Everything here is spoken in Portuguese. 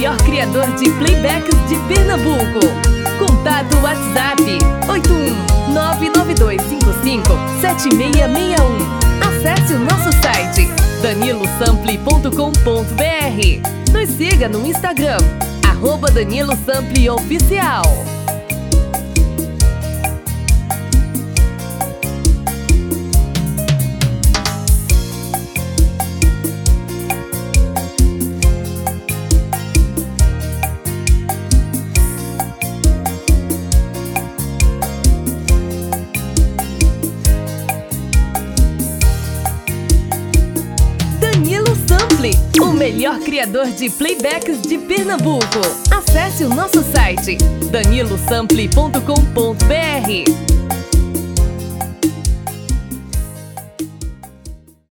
melhor criador de playbacks de Pernambuco. Contato WhatsApp 81992557661. Acesse o nosso site danilosample.com.br. Nos siga no Instagram @DaniloSampleOficial. Danilo Sample, o melhor criador de playbacks de Pernambuco. Acesse o nosso site danilosample.com.br.